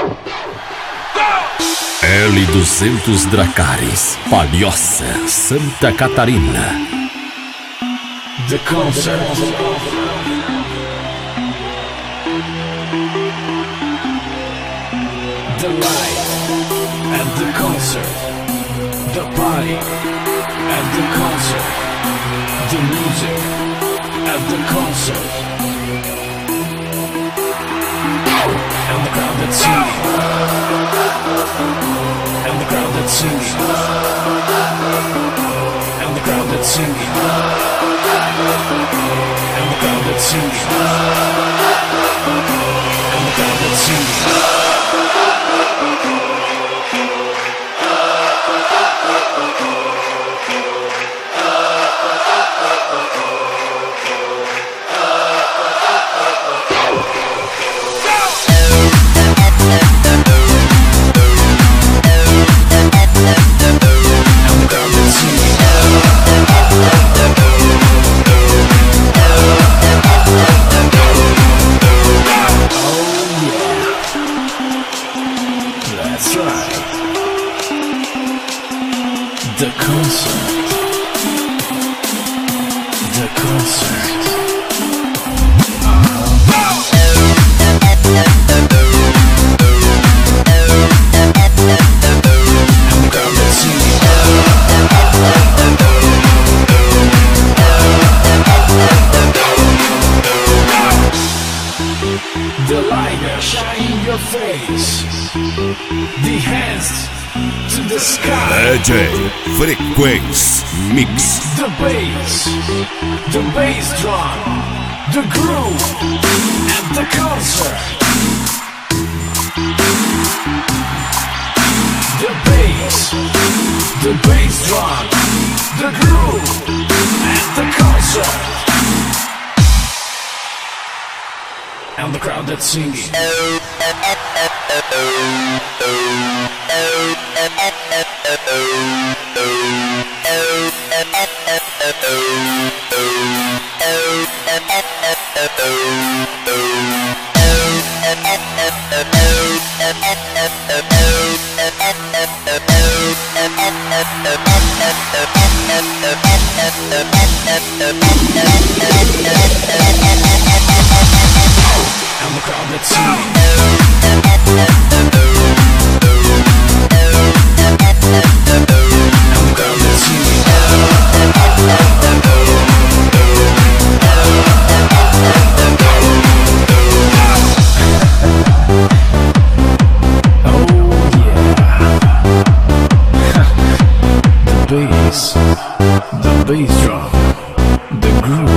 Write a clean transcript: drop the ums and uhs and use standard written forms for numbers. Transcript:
L200 Dracarys, Palhoça, Santa Catarina. The concert. The life at the concert. The party at the concert. The music at the concert. And the crowd that's singing. And the crowd that's singing. And the crowd that's singing. And the crowd that's singing. And the crowd that's singing. That's right. The concert. The concert. And the crowd that's singing. The light shine in your face. The hands to the sky. DJ Frequency Mix. The bass drum, the groove at the concert. The bass drum, the groove at the concert. And the crowd that's singing. And the crowd that's singing. And the crowd that's singing. Oh yeah. The bass drum, the groove.